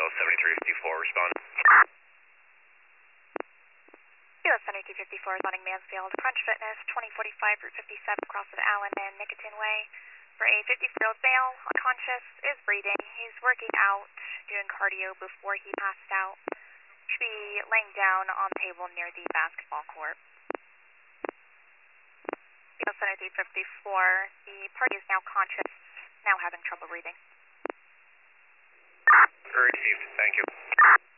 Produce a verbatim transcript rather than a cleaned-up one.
Kilo seventy-three fifty-four, respond. Kilo seventy-two fifty-four, responding Mansfield. Crunch Fitness, twenty forty-five Route fifty-seven, across of Allen and Nicotin Way. For a fifty-year-old male, unconscious, is breathing. He's working out, doing cardio before he passed out. Should be laying down on the table near the basketball court. Kilo seventy-three fifty-four, the party is now conscious, now having trouble breathing. Received, thank you.